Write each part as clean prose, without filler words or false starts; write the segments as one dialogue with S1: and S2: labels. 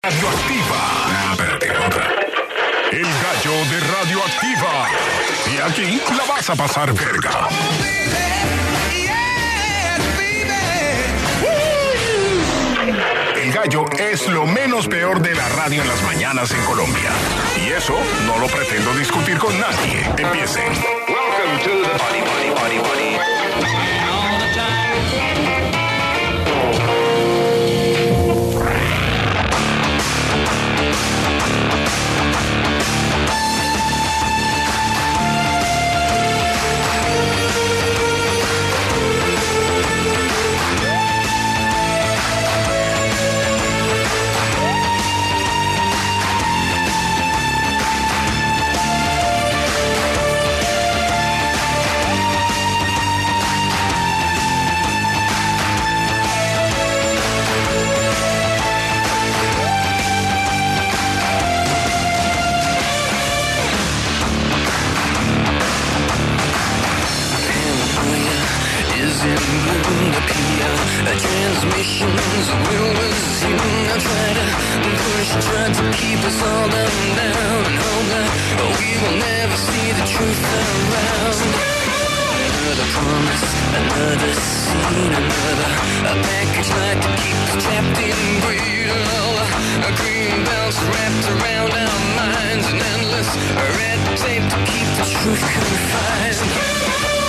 S1: Radioactiva. Espérate, otra. El gallo de Radioactiva. Y aquí la vas a pasar verga. El gallo es lo menos peor de la radio en las mañanas en Colombia. Y eso no lo pretendo discutir con nadie. Empiecen.
S2: Welcome to the Body, Body, Body, Body. All the time. Transmissions will resume. I try to keep us all down and hope that we will never see the truth around. Another promise, another scene, a package like to keep us trapped in greed. A green belts wrapped around our minds, an endless red tape to keep the truth confined.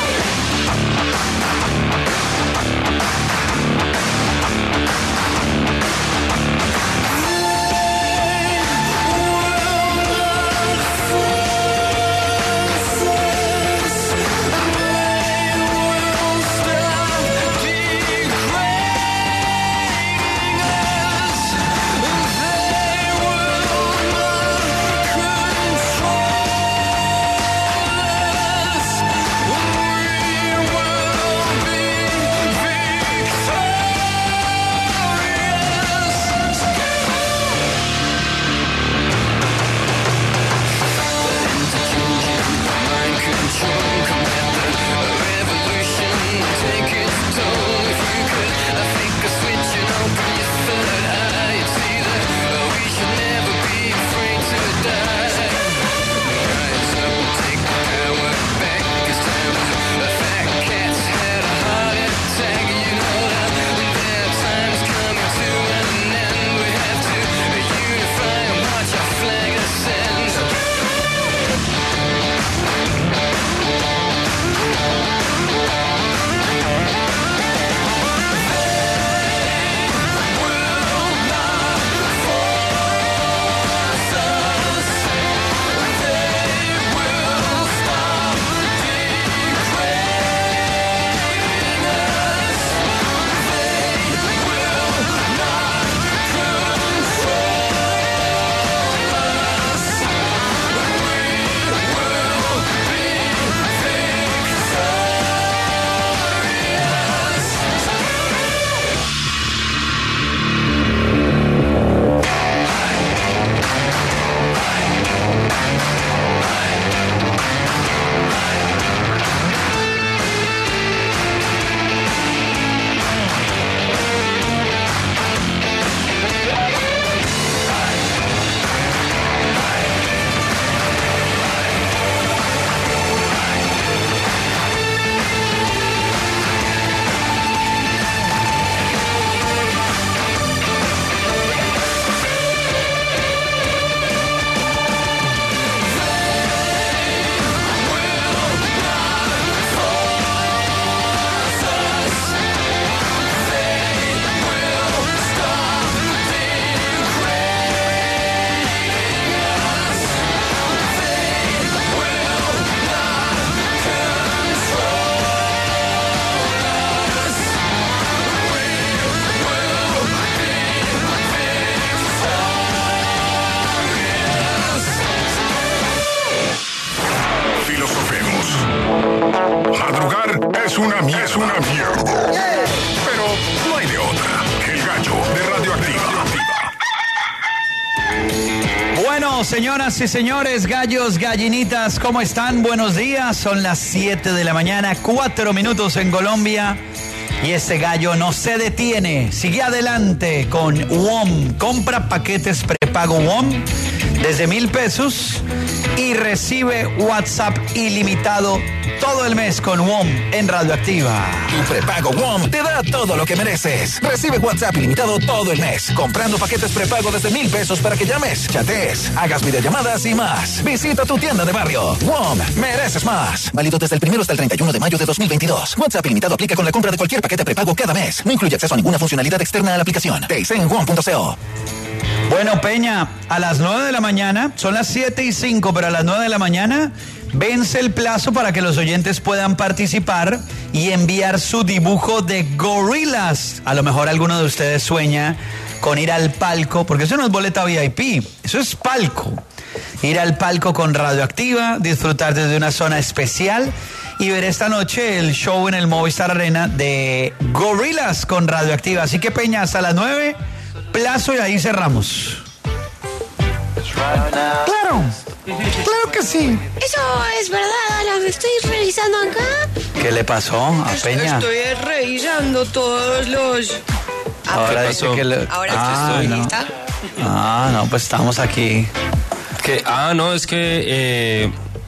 S1: Es una mierda. Pero no hay de otra. El gallo de Radioactiva.
S3: Bueno, señoras y señores, gallos, gallinitas, ¿cómo están? Buenos días. Son las 7 de la mañana, 4 minutos en Colombia. Y este gallo no se detiene, sigue adelante con WOM. Compra paquetes prepago WOM desde 1,000 pesos y recibe WhatsApp ilimitado todo el mes con WOM en Radioactiva.
S4: Tu prepago WOM te da todo lo que mereces. Recibe WhatsApp ilimitado todo el mes, comprando paquetes prepago desde 1,000 pesos para que llames, chatees, hagas videollamadas y más. Visita tu tienda de barrio. WOM, mereces más. Válido desde el 1 hasta el 31 de mayo de 2022. WhatsApp ilimitado aplica con la compra de cualquier paquete prepago cada mes. No incluye acceso a ninguna funcionalidad externa a la aplicación. Te dice en WOM.co.
S3: Bueno, Peña, a las 9 de la mañana, son las 7:05, pero a las 9 de la mañana vence el plazo para que los oyentes puedan participar y enviar su dibujo de Gorillaz. A lo mejor alguno de ustedes sueña con ir al palco, porque eso no es boleta VIP, eso es palco. Ir al palco con Radioactiva, disfrutar desde una zona especial y ver esta noche el show en el Movistar Arena de Gorillaz con Radioactiva. Así que, Peña, hasta las 9, plazo y ahí cerramos.
S5: Claro, claro que sí.
S6: Eso es verdad, Alan, estoy revisando acá.
S3: ¿Qué le pasó a Peña?
S6: Estoy revisando todos los...
S3: Ahora dice que
S6: Ahora estoy
S3: no.
S6: lista.
S3: No, pues estamos aquí.
S7: No, es que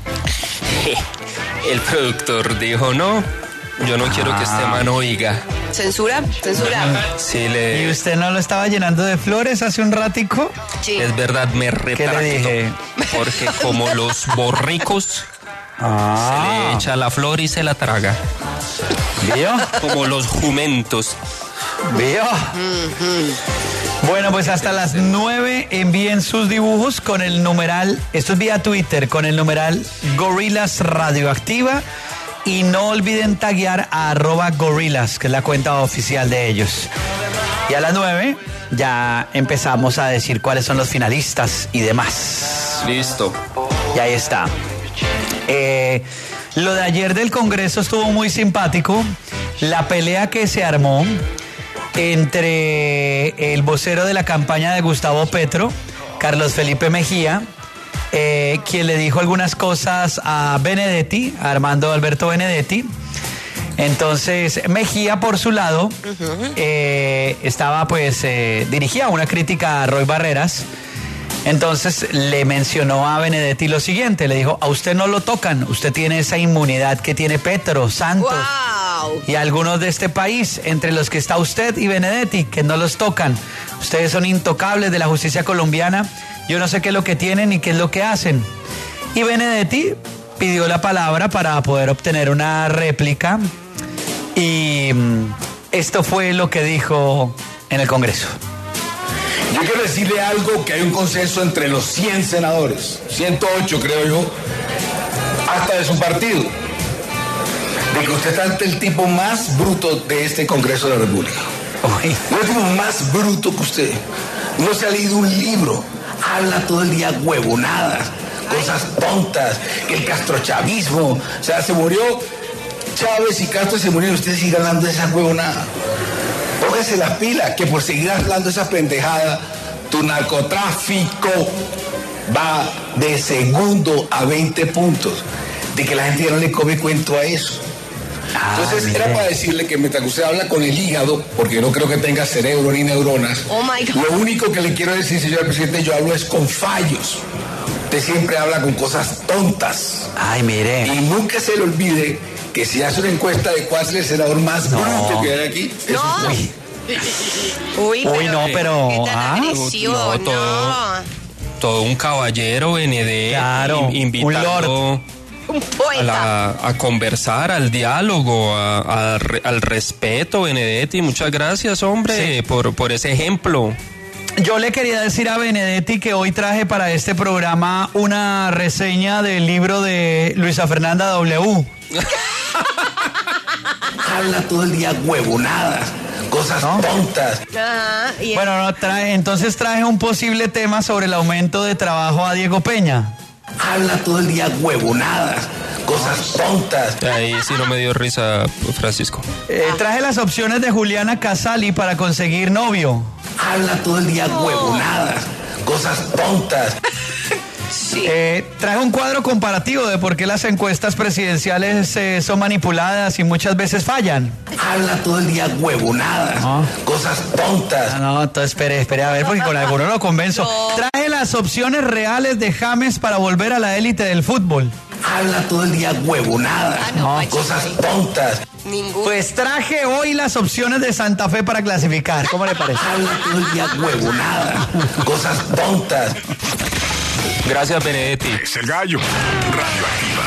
S7: el productor dijo, no, yo no quiero que este man oiga.
S6: ¿Censura?
S7: Sí,
S3: ¿Y usted no lo estaba llenando de flores hace un ratico?
S6: Sí.
S7: es verdad, me
S3: ¿Qué
S7: retracto.
S3: le dije?
S7: Porque como los borricos, se le echa la flor y se la traga.
S3: ¿Vio?
S7: Como los jumentos.
S3: ¿Vio? Bueno, pues hasta las 9 envíen sus dibujos con el numeral, esto es vía Twitter, con el numeral Gorillaz Radioactiva. Y no olviden taguear a @Gorillaz, que es la cuenta oficial de ellos. Y a las 9 ya empezamos a decir cuáles son los finalistas y demás.
S7: Listo.
S3: Y ahí está. Lo de ayer del Congreso estuvo muy simpático. La pelea que se armó entre el vocero de la campaña de Gustavo Petro, Carlos Felipe Mejía, quien le dijo algunas cosas a Benedetti, a Armando Alberto Benedetti. Entonces Mejía, por su lado, estaba dirigía una crítica a Roy Barreras. Entonces le mencionó a Benedetti lo siguiente, le dijo: a usted no lo tocan, usted tiene esa inmunidad que tiene Petro, Santos y algunos de este país, entre los que está usted y Benedetti, que no los tocan. Ustedes son intocables de la justicia colombiana, yo no sé qué es lo que tienen ni qué es lo que hacen. Y Benedetti pidió la palabra para poder obtener una réplica y esto fue lo que dijo en el Congreso.
S8: Yo quiero decirle algo, que hay un consenso entre los 100 senadores, 108 creo yo, hasta de su partido, de que usted está ante el tipo más bruto de este Congreso de la República. No es el tipo más bruto que usted. No se ha leído un libro, habla todo el día huevonadas, cosas tontas, que el castrochavismo, o sea, se murió Chávez y Castro se murieron y usted sigue hablando de esa huevonada. Póngase las pilas, que por seguir hablando esa pendejada, tu narcotráfico va de segundo a 20 puntos. De que la gente ya no le come cuento a eso. Entonces era para decirle que mientras que usted habla con el hígado, porque no creo que tenga cerebro ni neuronas,
S6: Oh my God.
S8: lo único que le quiero decir, señor presidente, yo hablo es con fallos. Usted siempre habla con cosas tontas.
S3: Ay, mire.
S8: Y nunca se le olvide que si hace una encuesta de cuál es el senador más bruto que hay aquí, es
S6: No.
S8: usted.
S6: Uy,
S3: no, pero...
S6: ¿qué tan agresivo?
S7: No, todo un caballero, Benedetti,
S3: Claro,
S7: invitando
S6: Un poeta.
S7: a conversar, al diálogo, al respeto, Benedetti. Muchas gracias, hombre, por ese ejemplo.
S3: Yo le quería decir a Benedetti que hoy traje para este programa una reseña del libro de Luisa Fernanda W.
S8: Habla todo el día huevonadas, cosas tontas.
S6: Ajá, y
S3: Bueno, entonces traje un posible tema sobre el aumento de trabajo a Diego Peña.
S8: Habla todo el día huevonadas, cosas tontas.
S7: Ahí sí no me dio risa, Francisco.
S3: Traje las opciones de Juliana Casali para conseguir novio.
S8: Habla todo el día huevonadas, cosas tontas. Sí.
S3: Traje un cuadro comparativo de por qué las encuestas presidenciales son manipuladas y muchas veces fallan.
S8: Habla todo el día huevonadas, cosas tontas.
S3: No, entonces espere a ver, porque con alguno lo convenzo. Traje las opciones reales de James para volver a la élite del fútbol.
S8: Habla todo el día huevonadas, cosas tontas.
S3: Pues traje hoy las opciones de Santa Fe para clasificar. ¿Cómo le parece?
S8: Habla todo el día huevonadas, cosas tontas.
S7: Gracias, Benedetti.
S1: Es el gallo. Radioactiva.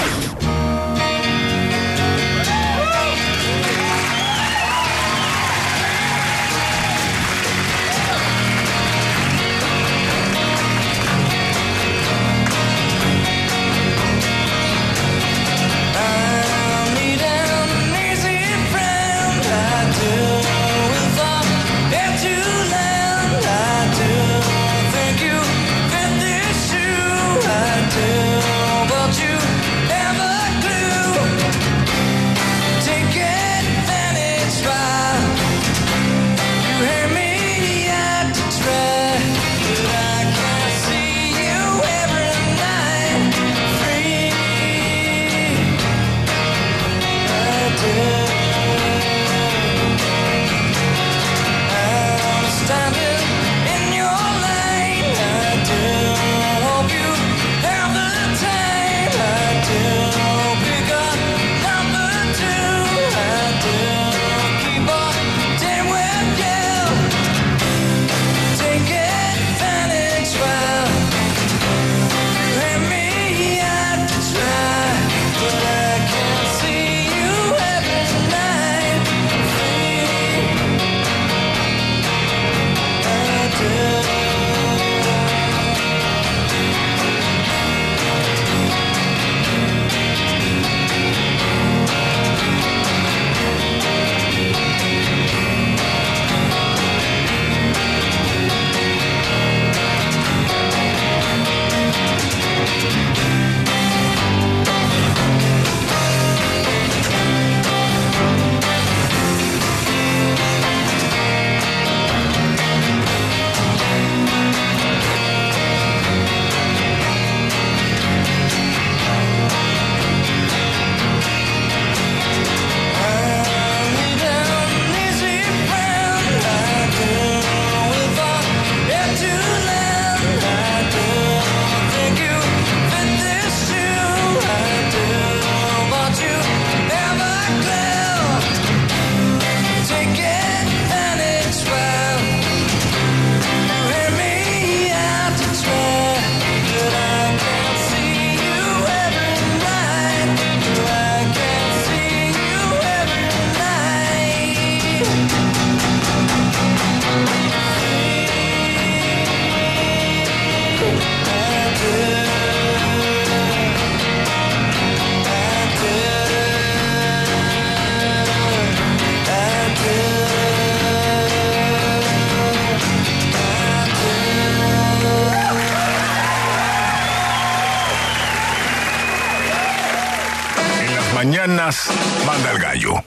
S1: Mañanas manda el gallo.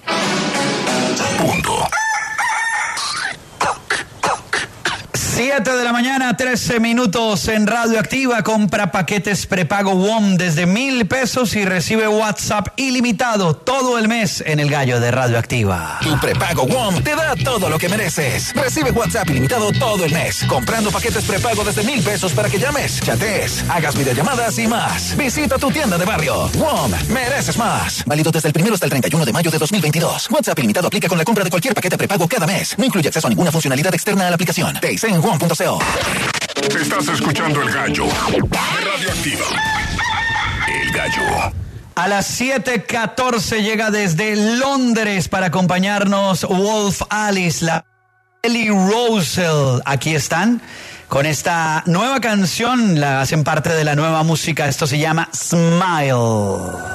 S1: Punto.
S3: 7 de la mañana, 13 minutos en Radioactiva. Compra paquetes prepago WOM desde 1,000 pesos y recibe WhatsApp ilimitado todo el mes en el gallo de Radioactiva.
S4: Tu prepago WOM te da todo lo que mereces. Recibe WhatsApp ilimitado todo el mes, comprando paquetes prepago desde 1,000 pesos para que llames, chatees, hagas videollamadas y más. Visita tu tienda de barrio. WOM, mereces más. Válido desde el 1 hasta el 31 de mayo de 2022. WhatsApp ilimitado aplica con la compra de cualquier paquete prepago cada mes. No incluye acceso a ninguna funcionalidad externa a la aplicación. Te hice en WOM.co.
S1: Estás escuchando el gallo de Radioactiva. El gallo.
S3: A las 7:14 llega desde Londres para acompañarnos Wolf Alice, la Ellie Rosell. Aquí están con esta nueva canción, la hacen parte de la nueva música. Esto se llama Smile.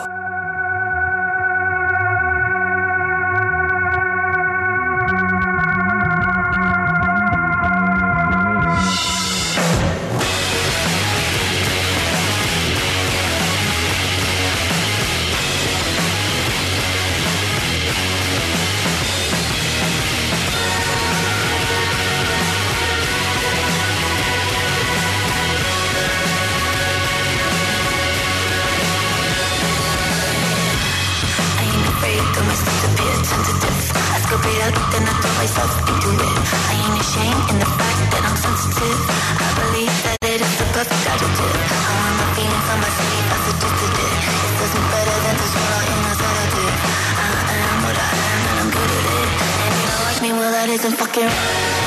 S2: myself into it. I ain't ashamed in the fact that I'm sensitive. I believe that it is the perfect adjective. I want my feelings on my sleeve, I suggested it. It does me better than to swallow in a sedative. I am what I am and I'm good at it. And you don't like me, well that isn't fucking right.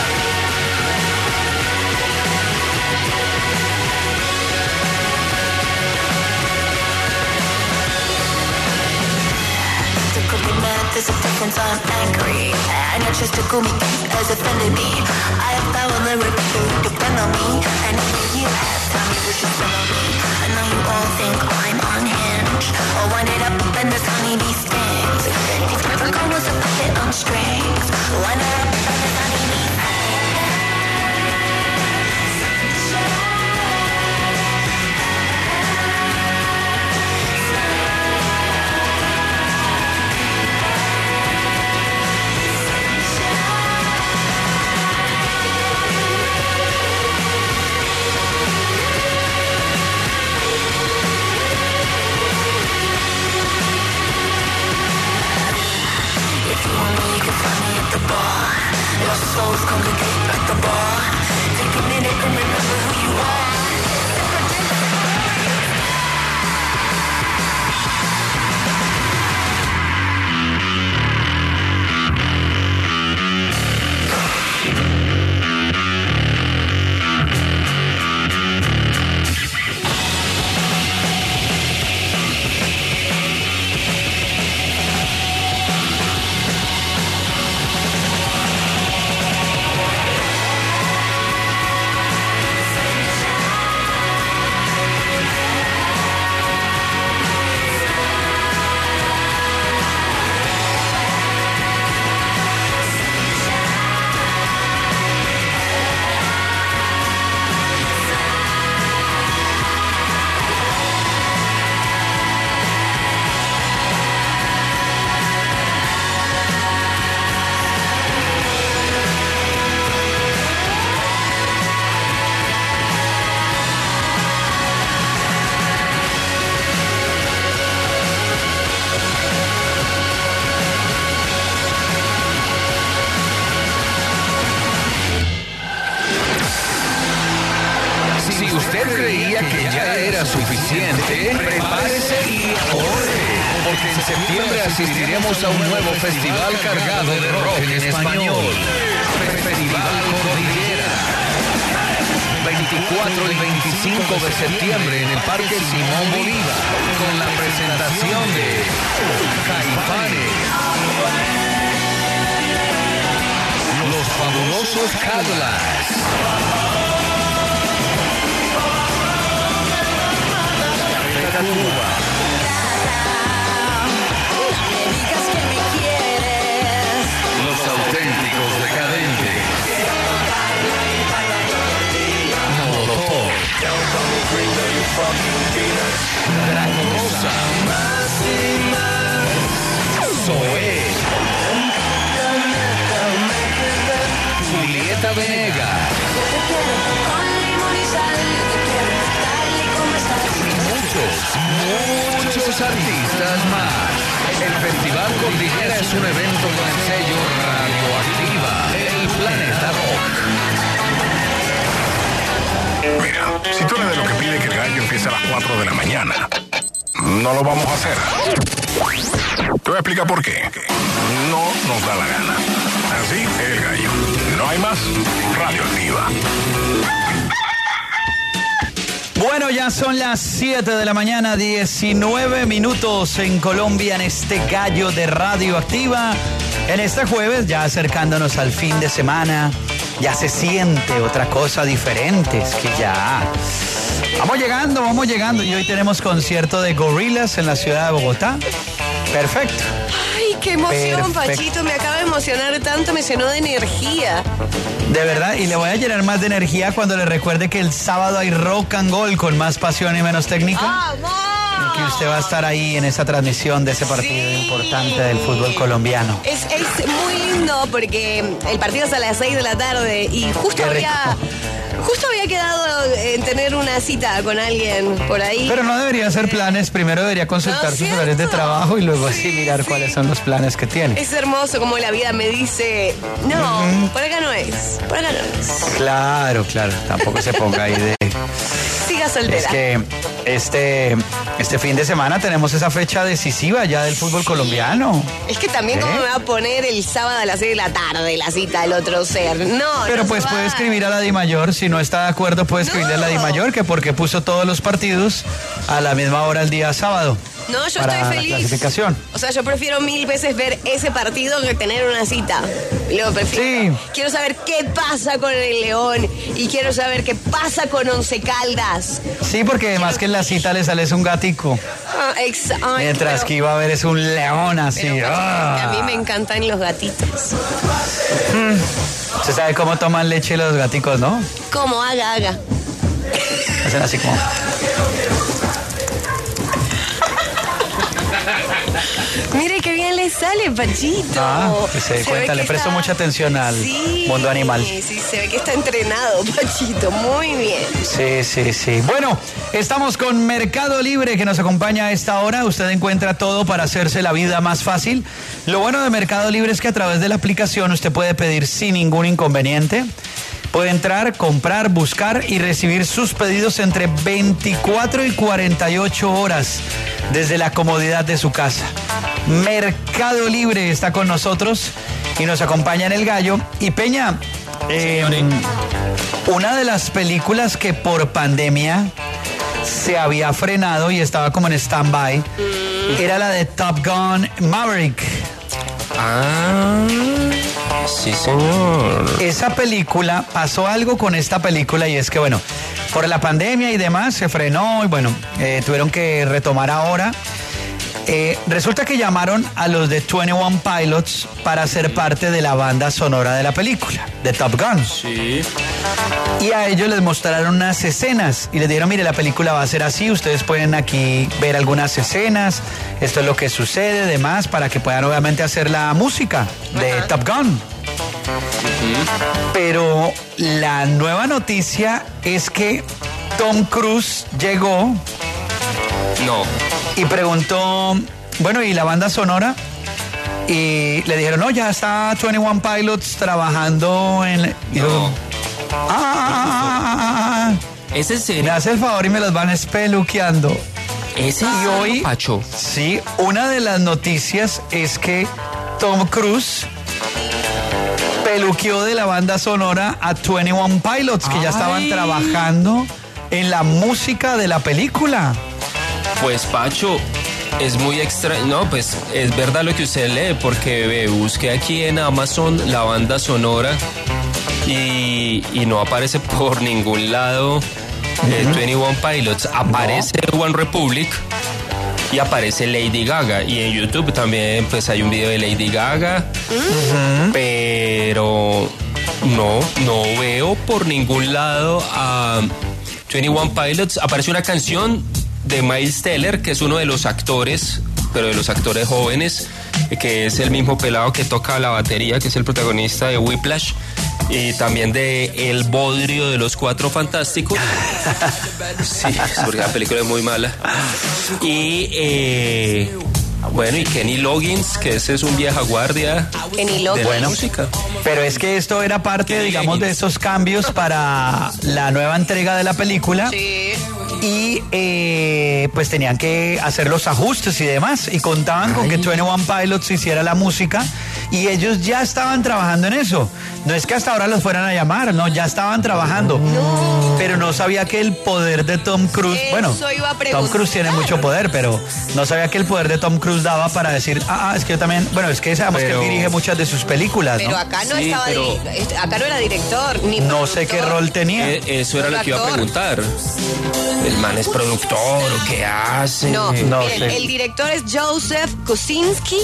S2: There's a difference, I'm angry. And your chest to cool me has offended me. I have power lyrics to depend on me. And if you have time, you should spend on me. I know you all think I'm unhinged. I'll wind it up and this honeybee stings. If my girl was a puppet on strings, wind her up and this honeybee stings. Your souls congregate at the bar. Take a minute and remember who you are.
S4: suficiente, prepárese y ahorre, porque en septiembre asistiremos a un nuevo festival cargado de rock en español. Festival Cordillera. 24 y 25 de septiembre en el Parque Simón Bolívar, con la presentación de Caifanes, Los Fabulosos Cadillacs, Cuba, Los Auténticos Decadentes, Molotov, Dragon Rosa, Zoé, Julieta Venegas, muchos artistas más. El Festival Cordillera es un evento con el sello Radioactiva, el Planeta Rock.
S1: Mira, si tú eres de lo que pide que el gallo empiece a las 4 de la mañana, no lo vamos a hacer. Te voy a explicar por qué. No nos da la gana. Así, el gallo. No hay más. Radioactiva.
S3: Bueno, ya son las 7 de la mañana, 19 minutos en Colombia en este gallo de Radioactiva. En este jueves, ya acercándonos al fin de semana, ya se siente otra cosa diferente. Es que ya vamos llegando. Y hoy tenemos concierto de Gorillaz en la ciudad de Bogotá. Perfecto.
S9: Ay, qué emoción,
S3: Perfecto.
S9: Pachito. Me acaba de emocionar tanto, me llenó de energía.
S3: De verdad, y le voy a llenar más de energía cuando le recuerde que el sábado hay Rock and Gold con más pasión y menos técnica.
S9: ¡Vamos!
S3: Que usted va a estar ahí en esa transmisión de ese partido importante del fútbol colombiano.
S9: Es muy lindo porque el partido es a las 6 de la tarde y justo había quedado tener una cita con alguien por ahí.
S3: Pero no debería hacer planes, primero debería consultar sus horarios de trabajo y luego así mirar cuáles son los planes que tiene.
S9: Es hermoso como la vida me dice, no, por acá no es, por acá no es.
S3: Claro, tampoco se ponga ahí de...
S9: Siga soltera.
S3: Es que este fin de semana tenemos esa fecha decisiva ya del fútbol colombiano.
S9: Es que también como me va a poner el sábado a las 6 de la tarde la cita del otro ser. No,
S3: pero
S9: no
S3: pues
S9: se va.
S3: puede escribir a la Dimayor, si no está de acuerdo puede escribirle a la Dimayor que porque puso todos los partidos a la misma hora el día sábado.
S9: No, yo
S3: para
S9: estoy
S3: la
S9: feliz.
S3: clasificación.
S9: O sea, yo prefiero 1000 veces ver ese partido que tener una cita. Lo prefiero.
S3: Sí.
S9: Quiero saber qué pasa con el León y quiero saber qué pasa con Once Caldas.
S3: Sí, porque además que en la cita le sale es un gatico.
S9: Ay,
S3: Mientras que iba a ver es un león así.
S9: pero, a mí me encantan los gatitos.
S3: Se sabe cómo toman leche los gaticos, ¿no?
S9: Como haga.
S3: Hacen así como...
S9: Mire qué bien le sale, Pachito.
S3: Que se dé cuenta, le presto mucha atención al mundo animal.
S9: Sí, se ve que está entrenado, Pachito, muy bien.
S3: Sí. Bueno, estamos con Mercado Libre que nos acompaña a esta hora. Usted encuentra todo para hacerse la vida más fácil. Lo bueno de Mercado Libre es que a través de la aplicación usted puede pedir sin ningún inconveniente. Puede entrar, comprar, buscar y recibir sus pedidos entre 24 y 48 horas desde la comodidad de su casa. Mercado Libre está con nosotros y nos acompaña en El Gallo. Y Peña, una de las películas que por pandemia se había frenado y estaba como en stand-by era la de Top Gun Maverick.
S7: Sí, señor.
S3: Esa película, pasó algo con esta película y es que, bueno, por la pandemia y demás se frenó y bueno, tuvieron que retomar ahora. Resulta que llamaron a los de 21 Pilots para ser parte de la banda sonora de la película, de Top Gun.
S7: Sí.
S3: Y a ellos les mostraron unas escenas y les dijeron, mire, la película va a ser así, ustedes pueden aquí ver algunas escenas, esto es lo que sucede, demás, para que puedan obviamente hacer la música de Top Gun. Pero la nueva noticia es que Tom Cruise llegó y preguntó, bueno, ¿y la banda sonora? Y le dijeron, no, ya está 21 Pilots trabajando en...
S7: ¿Es en serio?
S3: Me hace el favor y me los van espeluqueando.
S7: ¿Es en
S3: Y hoy,
S7: Pacho?
S3: sí, una de las noticias es que Tom Cruise peluqueó de la banda sonora a 21 Pilots, que ya estaban trabajando en la música de la película.
S7: Pues Pacho, es muy extraño. No, pues es verdad lo que usted lee, porque busqué aquí en Amazon la banda sonora y no aparece por ningún lado 21 Pilots. Aparece One Republic y aparece Lady Gaga. Y en YouTube también pues hay un video de Lady Gaga, pero no veo por ningún lado a 21 Pilots. Aparece una canción de Miles Teller, que es uno de los actores, pero de los actores jóvenes, que es el mismo pelado que toca la batería, que es el protagonista de Whiplash, y también de El Bodrio de los Cuatro Fantásticos. Sí, porque la película es muy mala. Y bueno, y Kenny Loggins, que ese es un vieja guardia
S9: Kenny Loggins.
S7: de la música.
S3: Pero es que esto era parte, digamos, de esos cambios para la nueva entrega de la película.
S9: Sí.
S3: Y pues tenían que hacer los ajustes y demás. Y contaban con que 21 Pilots hiciera la música. Y ellos ya estaban trabajando en eso. No es que hasta ahora los fueran a llamar, no, ya estaban trabajando.
S9: No.
S3: Pero no sabía que el poder de Tom Cruise...
S9: Eso
S3: Bueno,
S9: iba a
S3: Tom
S9: preguntar.
S3: Cruise tiene mucho poder, pero no sabía que el poder de Tom Cruise daba para decir, es que yo también... Bueno, es que sabemos que él dirige muchas de sus películas,
S9: Pero
S3: ¿no?
S9: acá no
S7: Sí,
S9: estaba
S7: pero-
S9: acá no era director ni
S3: No sé qué
S9: productor.
S3: rol tenía.
S7: Eso era lo que iba a preguntar. ¿El man es productor o qué hace?
S9: No,
S3: No
S9: miren,
S3: sé.
S9: el director es Joseph Kosinski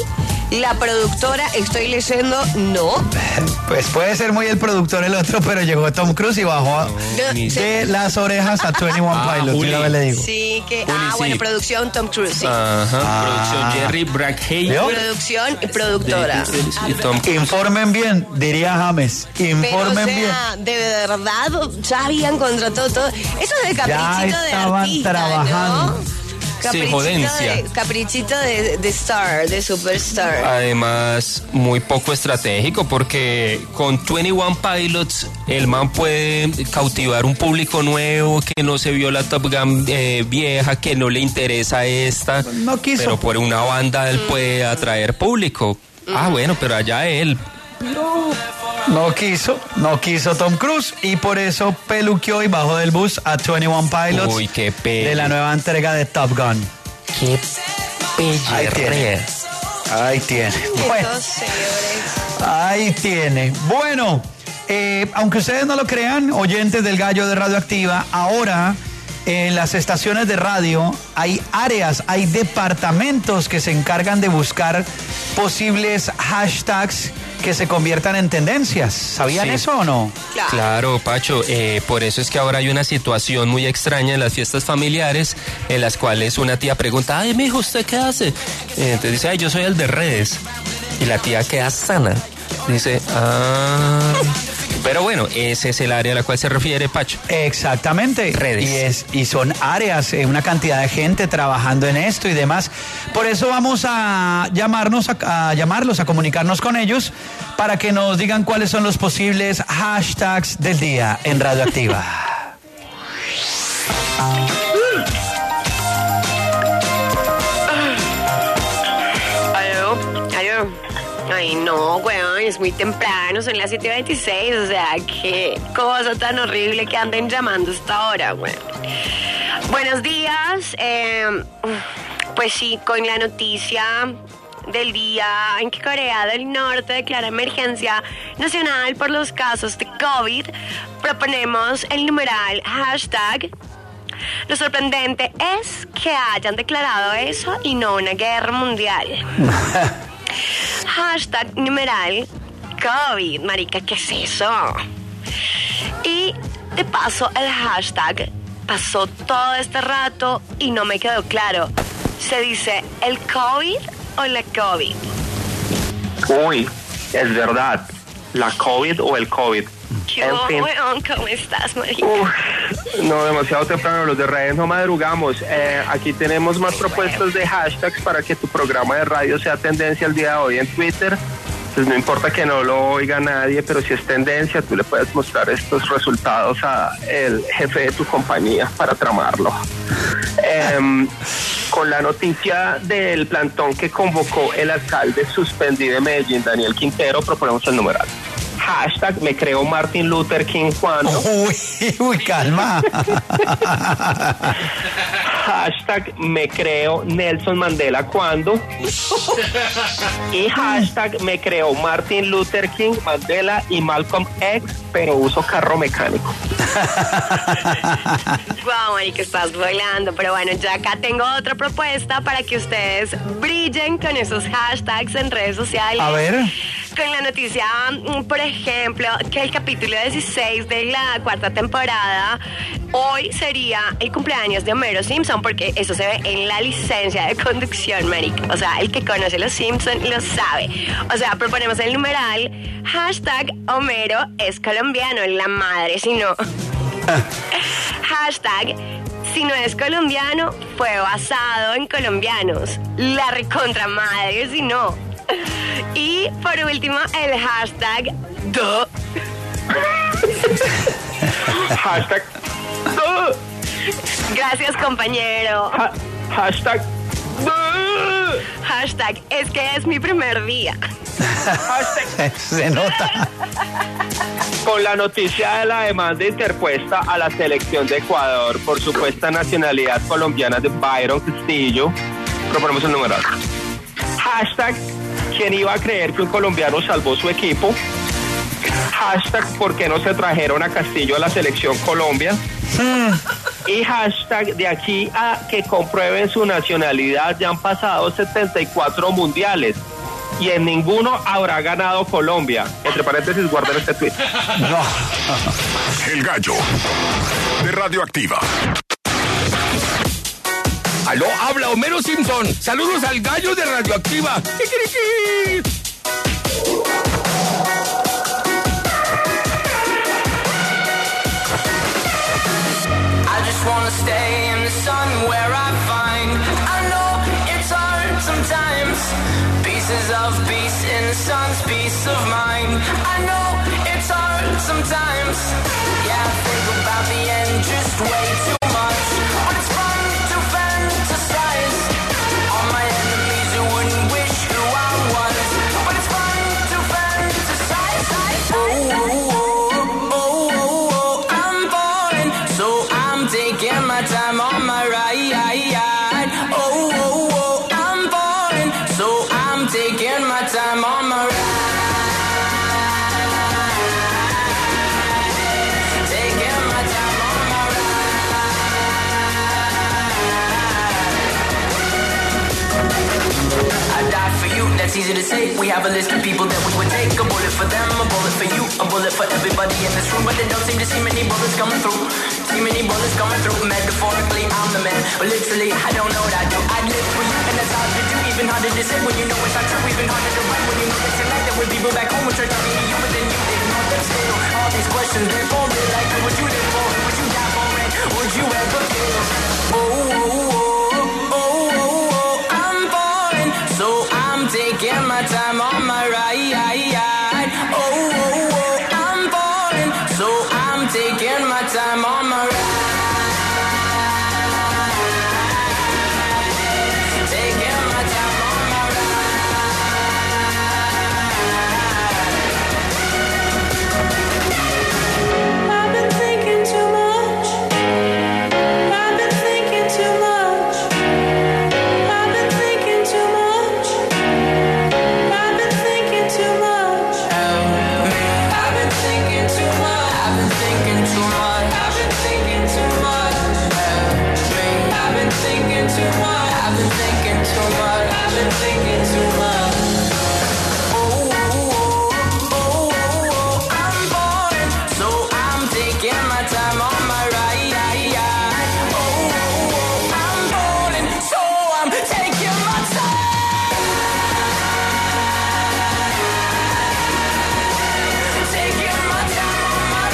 S9: La productora, estoy leyendo, no.
S3: Pues puede ser muy el productor el otro, pero llegó Tom Cruise y bajó de las orejas a 21 Pilots.
S7: Juli.
S3: Una vez le digo.
S9: Sí, que.
S7: Juli,
S9: Bueno,
S7: sí.
S9: producción Tom Cruise, sí.
S7: Ajá, producción Jerry Bruckheimer.
S9: Producción y productora.
S7: Y Tom Cruise.
S3: Informen bien, diría James.
S9: Pero,
S3: Informen bien.
S9: de verdad, ya habían contratado todo. Eso es de caprichito de
S3: estaban
S9: artista,
S3: trabajando.
S9: ¿no?
S7: jodencia.
S9: Caprichito de star, de superstar.
S7: Además, muy poco estratégico porque con 21 Pilots el man puede cautivar un público nuevo que no se vio la Top Gun vieja, que no le interesa esta.
S3: No quiso.
S7: Pero por una banda él puede atraer público. Ah, bueno, pero allá él.
S3: No quiso Tom Cruise y por eso peluqueó y bajó del bus a 21 Pilots.
S7: Uy, qué pena.
S3: De la nueva entrega de Top Gun.
S7: Qué
S3: Ahí tiene. Ahí tiene. Bueno,
S9: Estos señores.
S3: ahí tiene. Bueno, aunque ustedes no lo crean, oyentes del Gallo de Radioactiva, ahora en las estaciones de radio hay áreas, hay departamentos que se encargan de buscar posibles hashtags que se conviertan en tendencias. ¿Sabían
S7: Sí.
S3: eso o no?
S7: Claro, Pacho, por eso es que ahora hay una situación muy extraña en las fiestas familiares en las cuales una tía pregunta, ay, mijo, ¿usted qué hace? Entonces dice, ay, yo soy el de redes. Y la tía queda sana. Dice, Pero bueno, ese es el área a la cual se refiere Pacho.
S3: Exactamente.
S7: Redes.
S3: Y son áreas, una cantidad de gente trabajando en esto y demás. Por eso vamos a llamarlos, a comunicarnos con ellos para que nos digan cuáles son los posibles hashtags del día en Radioactiva.
S9: Aló. Ay, no, weón, es muy temprano, son las 7:26, o sea, qué cosa tan horrible que anden llamando a esta hora, weón. Buenos días, pues sí, con la noticia del día en que Corea del Norte declara emergencia nacional por los casos de COVID, proponemos el numeral hashtag. Lo sorprendente es que hayan declarado eso y no una guerra mundial. Hashtag numeral COVID, marica, ¿qué es eso? Y de paso el hashtag pasó todo este rato y no me quedó claro. ¿Se dice el COVID o la COVID?
S10: Uy, es verdad. ¿La COVID o el COVID?
S9: ¿Qué
S10: En fin.
S9: weón? ¿Cómo estás, marica?
S10: No, demasiado temprano, los de redes no madrugamos. Aquí tenemos más propuestas de hashtags para que tu programa de radio sea tendencia el día de hoy en Twitter. Pues no importa que no lo oiga nadie, pero si es tendencia, tú le puedes mostrar estos resultados a el jefe de tu compañía para tramarlo. Con la noticia del plantón que convocó el alcalde suspendido de Medellín, Daniel Quintero, proponemos el numeral. Hashtag me creo Martin Luther King cuando.
S3: Uy, calma.
S10: Hashtag me creo Nelson Mandela cuando. Y hashtag me creo Martin Luther King, Mandela y Malcolm X, pero uso carro mecánico.
S9: Guau, marica, estás volando. Pero bueno, yo acá tengo otra propuesta para que ustedes brillen con esos hashtags en redes sociales.
S3: A ver.
S9: Con la noticia, por ejemplo, que el capítulo 16 de la 4ª temporada hoy sería el cumpleaños de Homero Simpson, porque eso se ve en la licencia de conducción, marica. O sea, el que conoce los Simpson lo sabe. O sea, proponemos el numeral hashtag Homero es colombiano, la madre, si no. Hashtag si no es colombiano, fue basado en colombianos. La recontra madre, si no. Y por último, el hashtag #do.
S10: Hashtag.
S9: Gracias, compañero.
S10: Hashtag.
S9: Hashtag es que es mi primer día.
S3: Se nota.
S10: Con la noticia de la demanda interpuesta a la selección de Ecuador por supuesta nacionalidad colombiana de Byron Castillo, proponemos el numeral. Hashtag ¿quién iba a creer que un colombiano salvó su equipo? Hashtag ¿por qué no se trajeron a Castillo a la selección Colombia? Y hashtag de aquí a que comprueben su nacionalidad ya han pasado 74 mundiales. y en ninguno habrá ganado Colombia. Entre paréntesis, guarden este tweet.
S3: No.
S1: El Gallo de Radioactiva.
S11: Aló, habla Homero Simpson. Saludos al Gallo de Radioactiva. ¡Kikiriki!
S2: I just wanna stay in the sun where I find I know it's hard sometimes. Pieces of peace in the sun's peace of mind. I know it's hard sometimes. Yeah, I think about the end just way too much. But it's fun to fantasize. All my enemies who wouldn't wish who I was. But it's fun to fantasize. Oh, oh, oh, oh, oh, I'm falling. So I'm taking my time on my ride. Oh, oh, oh, I'm falling. So I'm taking my time on my ride. Taking my time on my ride. I die for you, that's easy to say. We have a list of people that we would take. A bullet for them, a bullet for you, a bullet for everybody in this room. But they don't seem to see many bullets coming through. See many bullets coming through. Metaphorically, I'm the man, but literally, I don't know what I do. I live for you, and that's hard to do. Even harder to say when you know it's not true. Even harder to write when you know that tonight there were people back home who tried to be you, but then you ignore them still. All these questions, they're for real. Like, who would you live for? Who would you die for? And would you ever feel? Oh, oh, oh, oh, oh, oh, I'm falling. So I'm taking my time on my ride. Oh, oh, oh, I'm falling. So I'm taking my time on my ride. Taking my time on my ride. I've been thinking too much. I've been thinking too much. I've been thinking too much. I've been thinking too much. I've been thinking too much. I've been thinking too much. I've been thinking too much. I've been thinking too much. I've been thinking too much. I've been thinking too much. Oh, oh, oh, oh, oh, I'm falling. So I'm taking my time on my ride. Oh, oh, oh, I'm falling. So I'm taking my time. Taking my time on my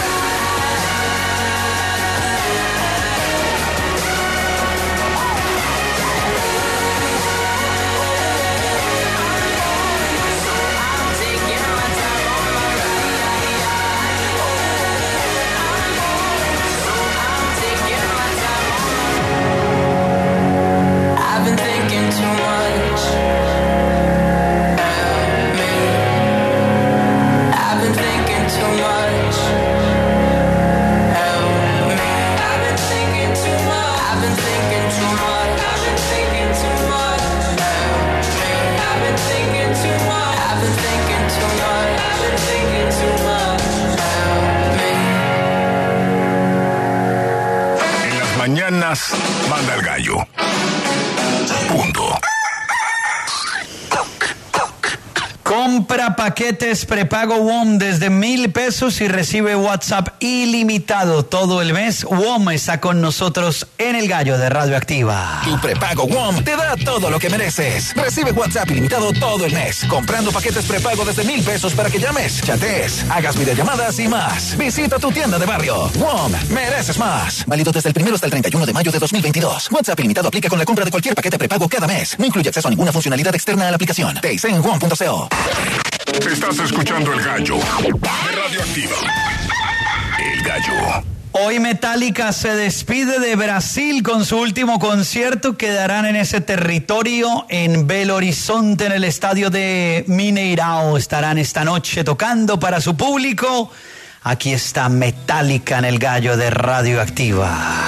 S2: I've been thinking too much. I've been thinking too much. I've been thinking too much. I've been thinking too much. I've been thinking too much. I've been thinking too much. I've been thinking too much. I've been thinking too much.
S1: En las mañanas, manda el gallo. Punto.
S3: Compra paquetes prepago WOM desde 1,000 pesos y recibe WhatsApp ilimitado todo el mes. WOM está con nosotros en el Gallo de Radioactiva.
S4: Tu prepago WOM te da todo lo que mereces. Recibe WhatsApp ilimitado todo el mes, comprando paquetes prepago desde 1,000 pesos para que llames, chatees, hagas videollamadas y más. Visita tu tienda de barrio. WOM, mereces más. Válido desde el 1 hasta el 31 de mayo de 2022. WhatsApp ilimitado aplica con la compra de cualquier paquete prepago cada mes. No incluye acceso a ninguna funcionalidad externa a la aplicación. Te dice en WOM.co.
S1: Estás escuchando el gallo de Radioactiva. El gallo.
S3: Hoy Metallica se despide de Brasil con su último concierto que darán en ese territorio en Belo Horizonte, en el estadio de Mineirão. Estarán esta noche tocando para su público. Aquí está Metallica en el Gallo de Radioactiva.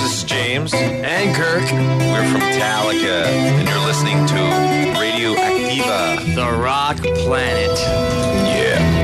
S12: And Kirk. We're from Metallica, and you're listening to Radioactiva. Radioactiva.
S13: The Rock Planet.
S12: Yeah.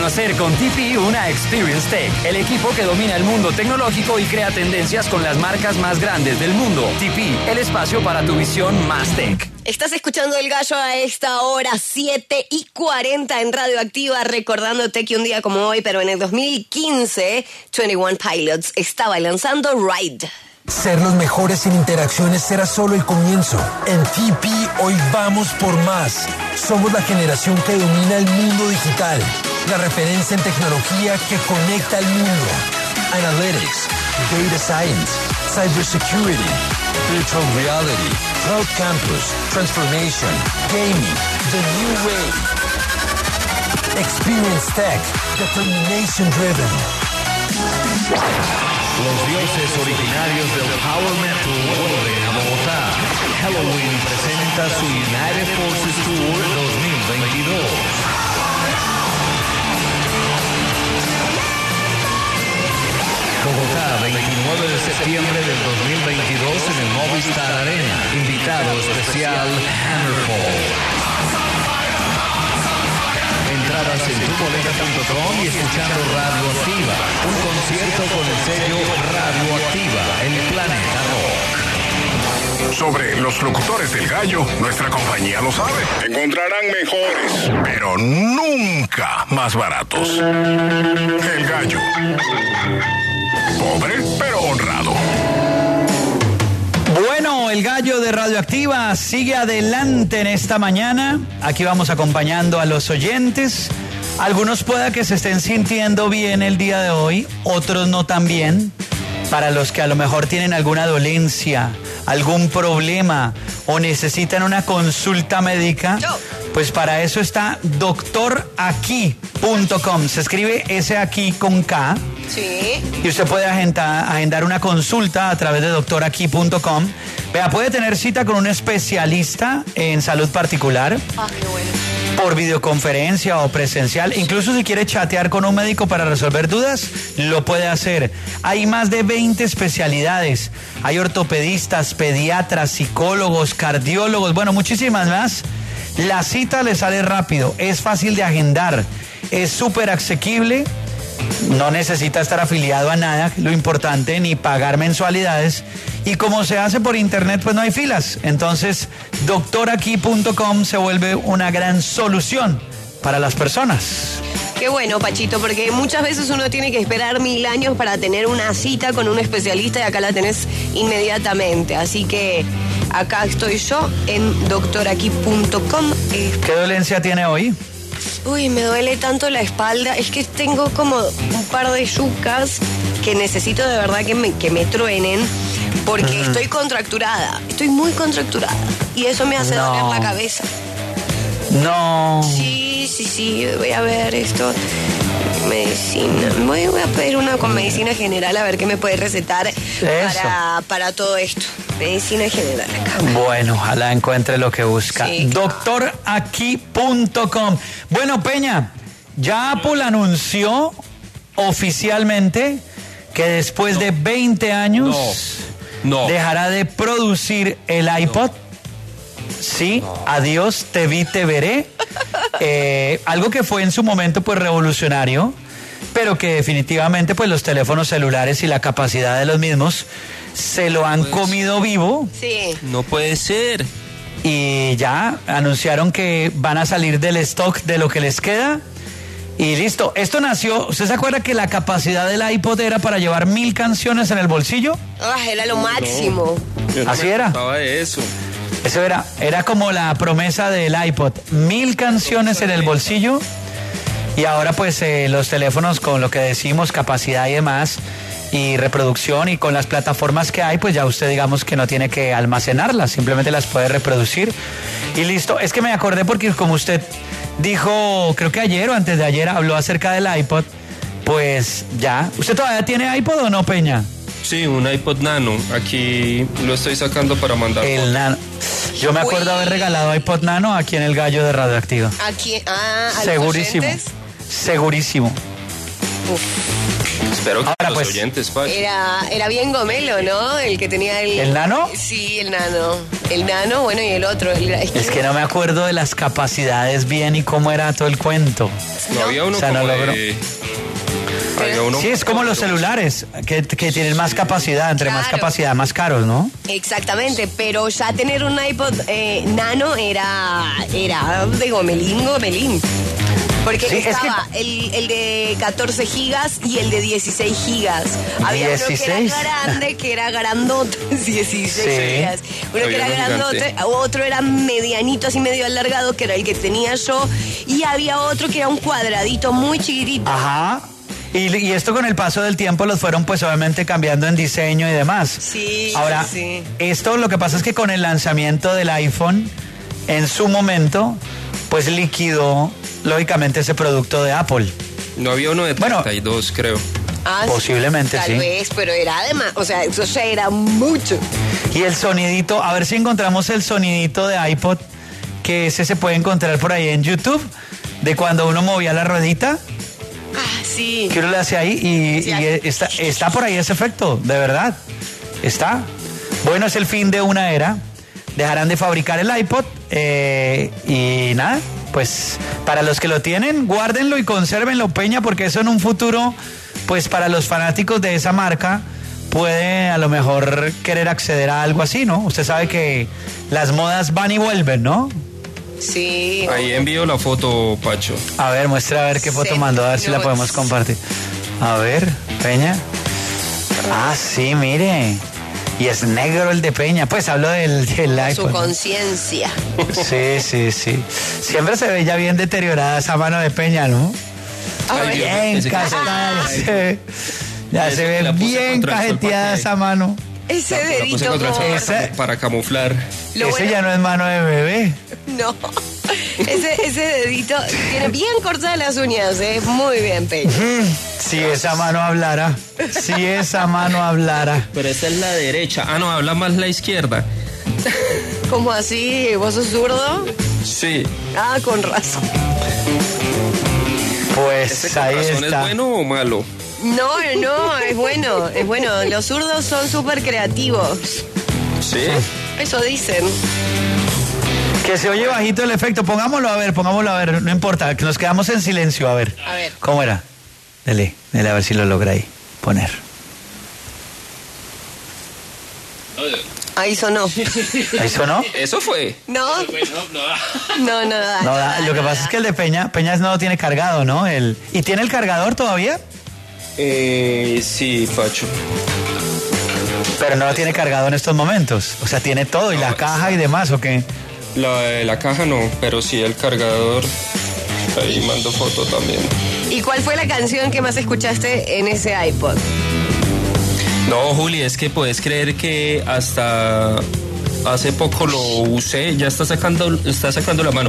S12: conocer con TP una Experience Tech, el equipo que domina el mundo tecnológico y crea tendencias con las marcas más grandes del mundo. TP, el espacio para tu visión más tech.
S9: Estás escuchando El Gallo a esta hora, 7:40 en Radioactiva, recordándote que un día como hoy, pero en el 2015, 21 Pilots estaba lanzando Ride.
S14: Ser los mejores sin interacciones será solo el comienzo. En TP hoy vamos por más. Somos la generación que domina el mundo digital. La referencia en tecnología que conecta al mundo. Analytics, Data Science, Cybersecurity, Virtual Reality, Cloud Campus, Transformation, Gaming, The New Wave. Experience Tech, Determination Driven.
S15: Los dioses originarios del Power Metal vuelven a Bogotá. Halloween presenta su United Forces Tour 2022. Bogotá, 29 de septiembre del 2022 en el Movistar Arena. Invitado especial Hammerfall. Entradas en tuboleta.com y escuchando Radioactiva. Un concierto con el sello Radioactiva, el planeta rock.
S1: Sobre los locutores del Gallo, nuestra compañía lo sabe. Encontrarán mejores, pero nunca más baratos. El Gallo. Pobre, pero honrado.
S3: Bueno, el Gallo de Radioactiva sigue adelante en esta mañana. Aquí vamos acompañando a los oyentes. Algunos pueda que se estén sintiendo bien el día de hoy, otros no tan bien. Para los que a lo mejor tienen alguna dolencia, algún problema o necesitan una consulta médica, pues para eso está doctoraqui.com. Se escribe ese aquí con K.
S9: Sí.
S3: Y usted puede agendar una consulta a través de doctoraqui.com. Vea, puede tener cita con un especialista en salud particular.
S9: Ah, qué bueno.
S3: Por videoconferencia o presencial. Incluso si quiere chatear con un médico para resolver dudas, lo puede hacer. Hay más de 20 especialidades. Hay ortopedistas, pediatras, psicólogos, cardiólogos, bueno, muchísimas más. La cita le sale rápido, es fácil de agendar, es súper asequible. No necesita estar afiliado a nada, lo importante, ni pagar mensualidades. Y como se hace por internet, pues no hay filas. Entonces, doctoraqui.com se vuelve una gran solución para las personas.
S9: Qué bueno, Pachito, porque muchas veces uno tiene que esperar 1000 años para tener una cita con un especialista y acá la tenés inmediatamente. Así que acá estoy yo en doctoraqui.com.
S3: ¿Qué dolencia tiene hoy?
S9: Uy, me duele tanto la espalda. Es que tengo como un par de yucas que necesito de verdad que me truenen porque estoy contracturada. Estoy muy contracturada. Y eso me hace doler la cabeza.
S3: No.
S9: Sí. Voy a ver esto. Medicina. Voy a pedir una con medicina general a ver qué me puede recetar para todo esto. Medicina general acá.
S3: Bueno, ojalá encuentre lo que busca. Sí, doctoraqui.com. Bueno, Peña, ya Apple anunció oficialmente que después de 20 años dejará de producir el iPod. Sí, adiós, te vi, te veré. Algo que fue en su momento pues revolucionario, pero que definitivamente pues los teléfonos celulares y la capacidad de los mismos se lo han comido vivo.
S9: Sí.
S7: No puede ser.
S3: Y ya anunciaron que van a salir del stock de lo que les queda. Y listo. Esto nació, ¿usted se acuerda que la capacidad del iPod era para llevar 1000 canciones en el bolsillo?
S9: Era lo máximo.
S3: Así era.
S7: De eso.
S3: Eso era como la promesa del iPod. 1000 canciones en el bolsillo. Y ahora pues los teléfonos con lo que decimos, capacidad y demás, y reproducción, y con las plataformas que hay, pues ya usted digamos que no tiene que almacenarlas, simplemente las puede reproducir y listo. Es que me acordé porque como usted dijo, creo que ayer o antes de ayer habló acerca del iPod, pues ya. ¿Usted todavía tiene iPod o no, Peña?
S7: Sí, un iPod Nano. Aquí lo estoy sacando para mandar.
S3: El Nano. Yo me acuerdo haber regalado iPod Nano aquí en el Gallo de Radioactiva.
S9: Aquí, ¿a
S3: segurísimo.
S9: los oyentes?
S3: Segurísimo.
S7: Espero que
S3: Ahora,
S7: los
S3: pues,
S7: oyentes, Pacho.
S9: Era bien gomelo, ¿no? El que tenía el...
S3: ¿El nano?
S9: Sí, el nano. El nano, bueno, y el otro.
S3: Es que no me acuerdo de las capacidades bien y cómo era todo el cuento.
S7: No había uno
S3: O sea, no
S7: como
S3: logró.
S7: había uno
S3: Sí, es como los celulares, que tienen más capacidad, entre más
S9: Claro.
S3: capacidad, más caros, ¿no?
S9: Exactamente, pero ya tener un iPod nano era de gomelín. Porque
S3: Sí, es
S9: estaba el de 14 gigas y el de 16 gigas. Había uno que
S3: 16.
S9: era grande, que era grandote, 16
S3: Sí.
S9: gigas. Uno que
S7: Había
S9: era
S7: uno
S9: grandote,
S7: gigante.
S9: otro era medianito, así medio alargado, que era el que tenía yo. Y había otro que era un cuadradito muy chiquitito.
S3: Ajá. Y esto con el paso del tiempo los fueron pues obviamente cambiando en diseño y demás.
S9: Sí,
S3: Ahora,
S9: sí.
S3: esto lo que pasa es que con el lanzamiento del iPhone, en su momento, pues liquidó lógicamente ese producto de Apple.
S7: No había uno de 32, creo.
S9: Ah, sí,
S3: Posiblemente,
S9: tal
S3: sí.
S9: vez, pero era además, o sea, eso ya era mucho.
S3: Y el sonidito, a ver si encontramos el sonidito de iPod, que ese se puede encontrar por ahí en YouTube, de cuando uno movía la ruedita,
S9: Ah, sí.
S3: que uno le hace ahí y está por ahí ese efecto, de verdad. Está. Bueno, es el fin de una era. Dejarán de fabricar el iPod y nada, pues para los que lo tienen, guárdenlo y consérvenlo, Peña, porque eso en un futuro, pues para los fanáticos de esa marca, puede a lo mejor querer acceder a algo así, ¿no? Usted sabe que las modas van y vuelven, ¿no?
S9: Sí.
S7: Ahí envío la foto, Pacho.
S3: A ver, muestra a ver qué foto mandó, a ver si la podemos compartir. A ver, Peña. Ah, sí, mire. Y es negro el de Peña. Pues hablo del
S9: Su
S3: iPhone.
S9: conciencia.
S3: Sí, sí, sí. Siempre se ve ya bien deteriorada esa mano de Peña, ¿no?
S9: Ay,
S3: Bien
S7: Dios,
S3: cachetada. Ya
S7: Eso
S3: se
S7: que
S3: ve
S7: la puse
S3: bien
S7: contra el sol
S3: cajeteada
S7: para que-
S3: esa mano.
S9: Ese
S7: La puse
S9: dedito
S7: contra el sol
S3: Esa-
S7: para camuflar.
S9: Lo
S3: Ese
S9: bueno-
S3: ya no es mano de bebé.
S9: No. Ese dedito tiene bien cortadas las uñas, muy bien, Peña.
S3: Si esa mano hablara. Si esa mano hablara.
S7: Pero esta es la derecha. Ah, no, habla más la izquierda.
S9: ¿Cómo así? ¿Vos sos zurdo?
S7: Sí.
S9: Ah, con razón.
S3: Pues
S7: ¿Este
S3: ahí
S7: corazón es
S3: está.
S7: bueno o malo?
S9: No, es bueno, es bueno. Los zurdos son súper creativos.
S7: Sí.
S9: Eso dicen.
S3: Que se oye bajito el efecto. Pongámoslo a ver, no importa, que nos quedamos en silencio, a ver.
S9: A ver.
S3: ¿Cómo era? Dele a ver si lo logra ahí poner.
S9: Ahí sonó.
S3: ¿Ahí sonó?
S7: Eso fue.
S9: No. No, da.
S3: No, lo que pasa es que el de Peña no lo tiene cargado, ¿no? ¿Y tiene el cargador todavía?
S7: Sí, Pacho.
S3: Pero no lo tiene cargado en estos momentos. O sea, tiene todo, y la caja y demás, ¿o qué?
S7: La caja no, pero sí el cargador. Ahí mando foto también.
S9: ¿Y cuál fue la canción que más escuchaste en ese iPod?
S7: No, Juli, es que puedes creer que hasta hace poco lo usé, ya está sacando la mano.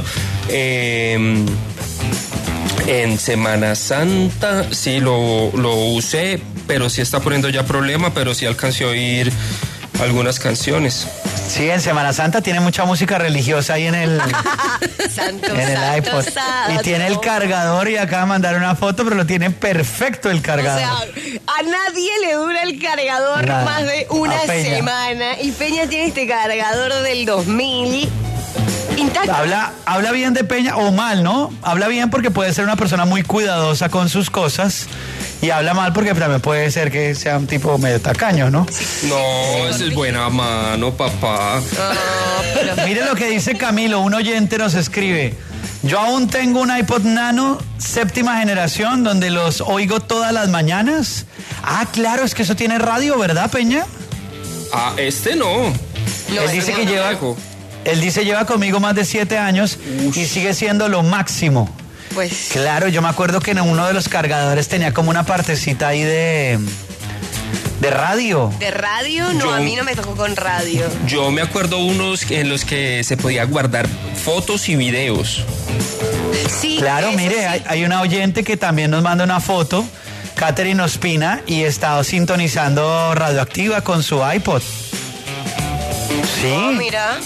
S7: En Semana Santa sí lo usé, pero sí está poniendo ya problema, pero sí alcancé a oír algunas canciones.
S3: Sí, en Semana Santa tiene mucha música religiosa ahí en el
S9: Santo,
S3: en el
S9: santo,
S3: iPod.
S9: santo.
S3: Y tiene el cargador y acaba de mandar una foto, pero lo tiene perfecto el
S9: O
S3: cargador.
S9: sea, a nadie le dura el cargador
S3: Nada.
S9: más de una
S3: A Peña.
S9: semana. Y Peña tiene este cargador del 2000 intacto.
S3: Habla bien de Peña, o mal, ¿no? Habla bien porque puede ser una persona muy cuidadosa con sus cosas, y habla mal porque también puede ser que sea un tipo medio tacaño, ¿no?
S7: No, esa es buena mano, papá.
S3: Mire lo que dice Camilo, un oyente nos escribe: yo aún tengo un iPod Nano 7ª generación donde los oigo todas las mañanas. Ah, claro, es que eso tiene radio, ¿verdad, Peña?
S7: Ah, este no.
S3: Él dice que lleva conmigo más de 7 años y sigue siendo lo máximo.
S9: Pues
S3: Claro, yo me acuerdo que en uno de los cargadores tenía como una partecita ahí de radio.
S9: de radio, no,
S7: Yo-
S9: a mí no me tocó con radio.
S7: Yo me acuerdo unos en los que se podía guardar fotos y videos.
S9: Sí,
S3: Claro,
S9: eso
S3: mire,
S9: sí.
S3: hay una oyente que también nos manda una foto, Catherine Ospina, y está sintonizando Radioactiva con su iPod. Sí.
S9: Oh, mira.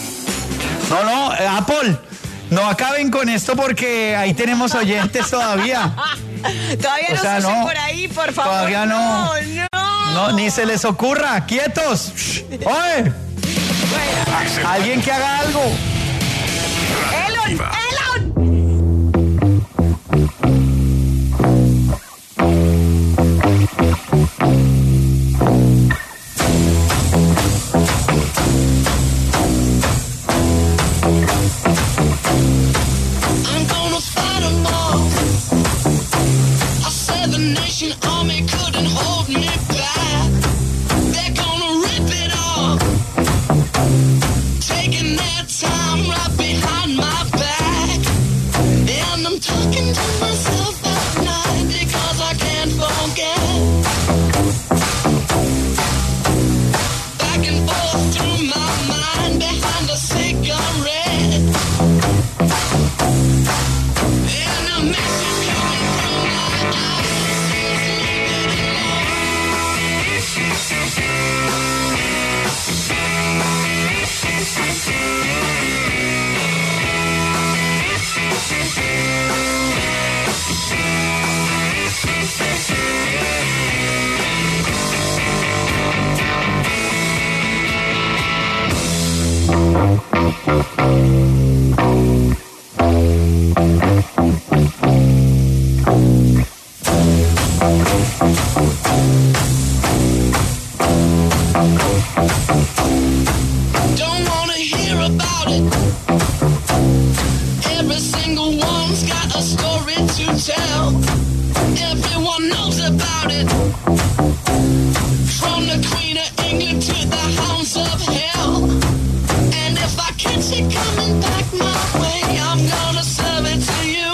S3: No, Apple, no acaben con esto porque ahí tenemos oyentes todavía.
S9: Todavía
S3: O
S9: no
S3: sea,
S9: se
S3: no.
S9: por ahí, por favor.
S3: Todavía no. No, ni se les ocurra. ¡Quietos! ¡Oye! Alguien que haga algo.
S9: ¡Elon!
S2: I'm gonna fight 'em all. I said the nation army couldn't hold me back. They're gonna rip it off, taking their time right behind my back. And I'm talking to myself at night because I can't forget. Back and forth through my mind behind a cigarette. And a message coming from my eyes says leave it Don't wanna hear about it. Every single one's got a story to tell. Everyone knows about it. From the Queen of England to the hounds of hell. And if I catch it coming back my way, I'm gonna serve it to you.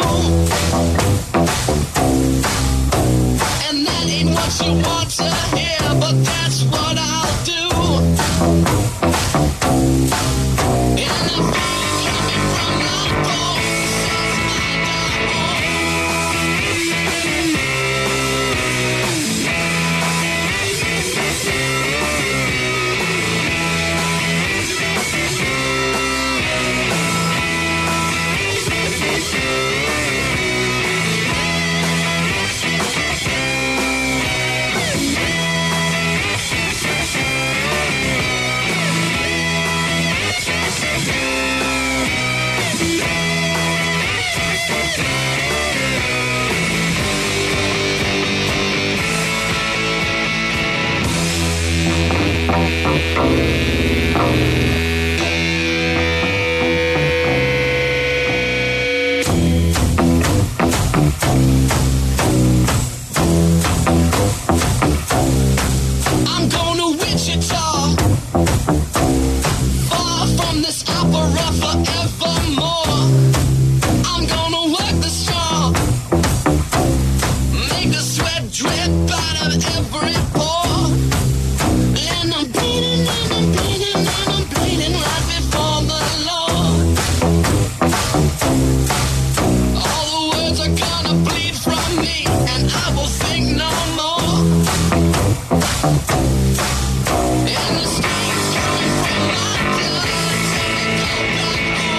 S2: And that ain't what you want to hear, but that's what I'll do. And the pain coming from my bones says I'm going to Wichita, far from this opera forevermore. I'm gonna work the straw, make the sweat drip out of every pore. And I'm bleeding and I'm bleeding and I'm bleeding right before the Lord. All the words are gonna bleed from me and I will think no more. And the screams coming from my blood take me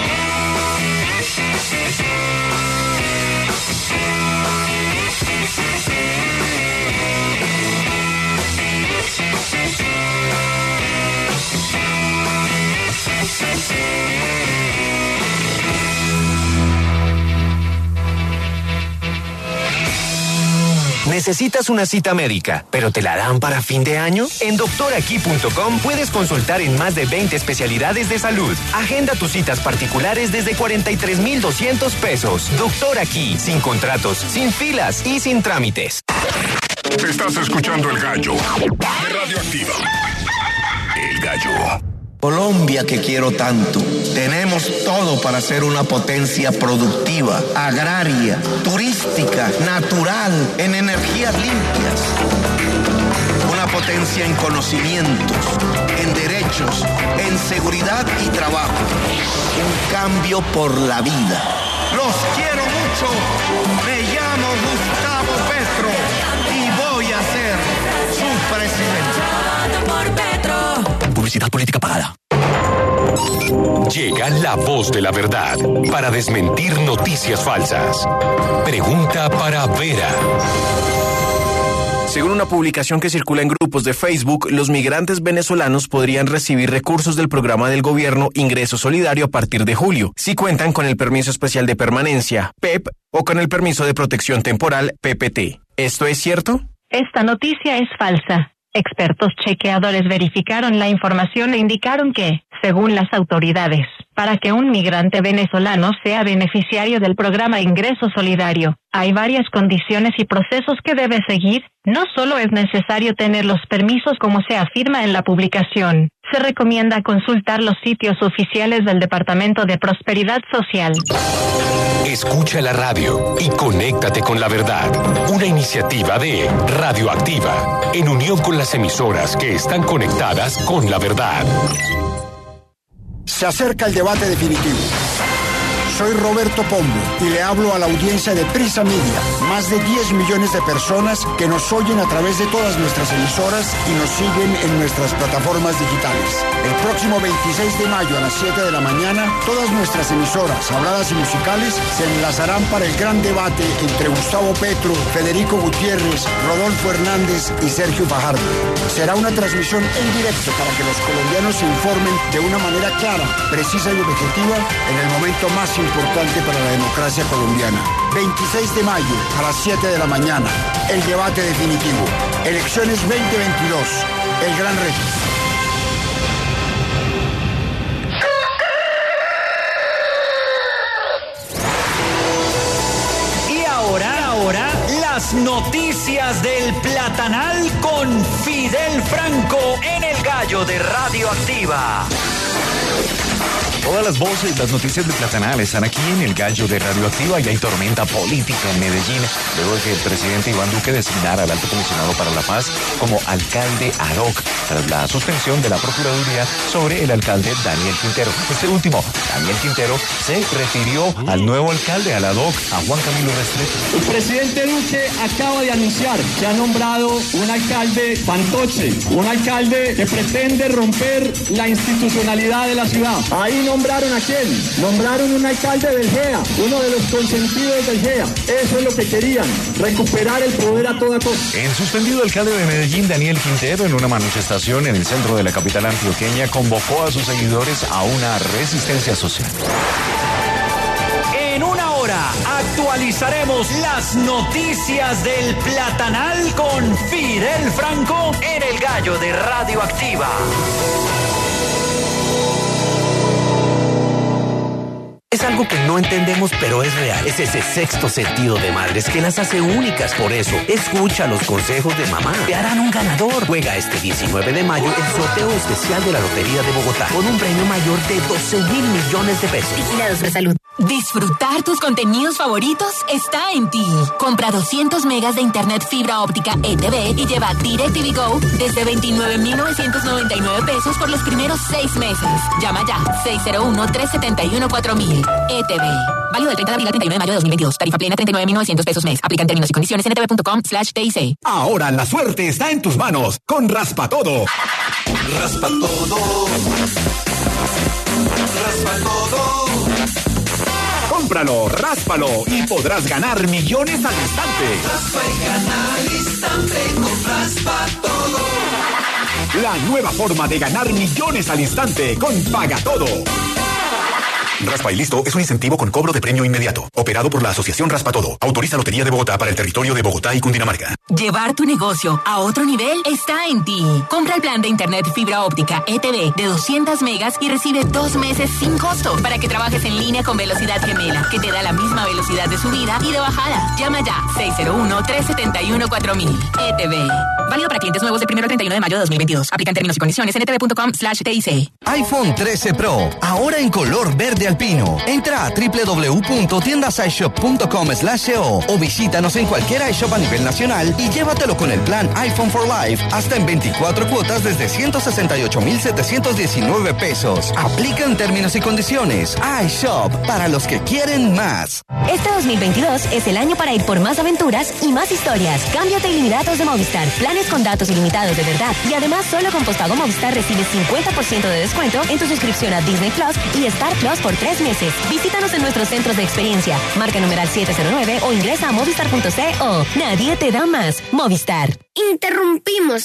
S16: ¿Necesitas una cita médica, pero te la dan para fin de año? En doctoraquí.com puedes consultar en más de 20 especialidades de salud. Agenda tus citas particulares desde 43,200 pesos. Doctor Aquí, sin contratos, sin filas y sin trámites.
S1: Estás escuchando El Gallo de Radioactiva. El Gallo.
S17: Colombia que quiero tanto. Tenemos todo para ser una potencia productiva, agraria, turística, natural, en energías limpias. Una potencia en conocimientos, en derechos, en seguridad y trabajo. Un cambio por la vida. Los quiero mucho. Me llamo Gustavo Petro y voy a ser su presidente.
S2: Por Petro.
S4: Publicidad política pagada.
S18: Llega la voz de la verdad para desmentir noticias falsas. Pregunta para Vera.
S19: Según una publicación que circula en grupos de Facebook, los migrantes venezolanos podrían recibir recursos del programa del gobierno Ingreso Solidario a partir de julio, si cuentan con el permiso especial de permanencia, PEP, o con el permiso de protección temporal, PPT. ¿Esto es cierto?
S20: Esta noticia es falsa. Expertos chequeadores verificaron la información e indicaron que, según las autoridades, para que un migrante venezolano sea beneficiario del programa Ingreso Solidario, hay varias condiciones y procesos que debe seguir. No solo es necesario tener los permisos como se afirma en la publicación. Se recomienda consultar los sitios oficiales del Departamento de Prosperidad Social.
S18: Escucha la radio y conéctate con la verdad. Una iniciativa de Radioactiva, en unión con las emisoras que están conectadas con la verdad.
S21: Se acerca el debate definitivo. Soy Roberto Pombo y le hablo a la audiencia de Prisa Media, más de 10 millones de personas que nos oyen a través de todas nuestras emisoras y nos siguen en nuestras plataformas digitales. El próximo 26 de mayo a las 7 de la mañana, todas nuestras emisoras, habladas y musicales, se enlazarán para el gran debate entre Gustavo Petro, Federico Gutiérrez, Rodolfo Hernández y Sergio Fajardo. Será una transmisión en directo para que los colombianos se informen de una manera clara, precisa y objetiva en el momento más importante para la democracia colombiana. 26 de mayo a las 7 de la mañana, el debate definitivo. Elecciones 2022, el gran reto.
S3: Y ahora, las noticias del Platanal con Fidel Franco en el Gallo de Radioactiva.
S22: Todas las voces, las noticias de Platanal están aquí en el Gallo de Radioactiva y hay tormenta política en Medellín luego de que el presidente Iván Duque designara al alto comisionado para la paz como alcalde ad hoc tras la suspensión de la Procuraduría sobre el alcalde Daniel Quintero. Este último, Daniel Quintero, se refirió al nuevo alcalde, al ad hoc, a Juan Camilo Restrepo.
S23: El presidente Duque acaba de anunciar que ha nombrado un alcalde fantoche, un alcalde que pretende romper la institucionalidad de la ciudad. Ahí nombraron a quién, nombraron un alcalde del GEA, uno de los consentidos del GEA. Eso es lo que querían, recuperar el poder a toda costa.
S22: El suspendido alcalde de Medellín, Daniel Quintero, en una manifestación en el centro de la capital antioqueña, convocó a sus seguidores a una resistencia social.
S3: En una hora actualizaremos las noticias del Platanal con Fidel Franco en el Gallo de Radioactiva.
S24: Es algo que no entendemos, pero es real. Es ese sexto sentido de madres que las hace únicas. Por eso, escucha los consejos de mamá. Te harán un ganador. Juega este 19 de mayo el sorteo especial de la Lotería de Bogotá con un premio mayor de 12.000 millones de pesos.
S25: Vigilados de salud. Disfrutar tus contenidos favoritos está en ti. Compra 200 megas de internet fibra óptica ETV y lleva DirecTV Go desde 29.999 pesos por los primeros 6 meses. Llama ya 601-371-4000. ETV. Válido del 30 de abril al 31 de mayo de 2022. Tarifa plena 39.900 pesos mes. Aplican términos y condiciones en etv.com/TIC.
S26: Ahora la suerte está en tus manos con Raspa Todo.
S2: Raspa todo. Raspa todo.
S26: Cómpralo, ráspalo y podrás ganar millones al instante.
S2: Raspa y gana al instante con Raspa todo.
S26: La nueva forma de ganar millones al instante con Paga Todo. Raspa y Listo es un incentivo con cobro de premio inmediato. Operado por la Asociación Raspa Todo. Autoriza Lotería de Bogotá para el territorio de Bogotá y Cundinamarca.
S25: Llevar tu negocio a otro nivel está en ti. Compra el plan de internet fibra óptica ETV de 200 megas y recibe 2 meses sin costo para que trabajes en línea con velocidad gemela, que te da la misma velocidad de subida y de bajada. Llama ya 601-371-4000. ETV. Válido para clientes nuevos del 1 al 31 de mayo de 2022. Aplican términos y condiciones en etv.com/TIC.
S27: iPhone 13 Pro, ahora en color verde alpino. Entra a www.tiendasishop.com/co o visítanos en cualquier iShop a nivel nacional y llévatelo con el plan iPhone for Life hasta en 24 cuotas desde 168,719 pesos. Aplican términos y condiciones. iShop, para los que quieren más.
S5: Este 2022 es el año para ir por más aventuras y más historias. Cámbiate a ilimitados de Movistar. Planes con datos ilimitados de verdad. Y además, solo con postpago Movistar recibes 50% de descuento en tu suscripción a Disney Plus y Star Plus por 3 meses. Visítanos en nuestros centros de experiencia. Marca numeral 709 o ingresa a movistar.co. Nadie te da más. Movistar.
S6: Interrumpimos